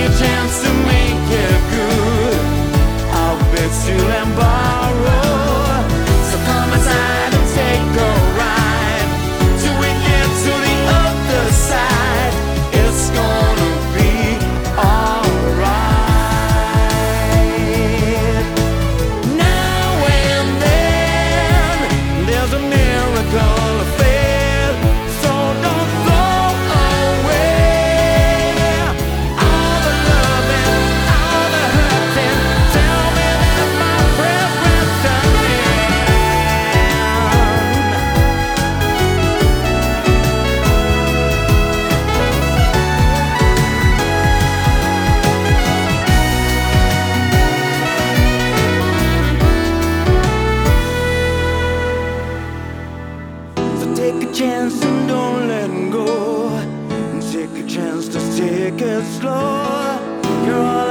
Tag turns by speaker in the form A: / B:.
A: a chance to make it good. I'll bet steal and borrow. So come inside and take a ride till we get to the other side. It's gonna be alright. Now and then there's a miracle of faith, so don't throw away all the loving, all the hurting. Tell me that my prayers will turn in. So take a chance and don't let go, and take a chance to take it slow. You're all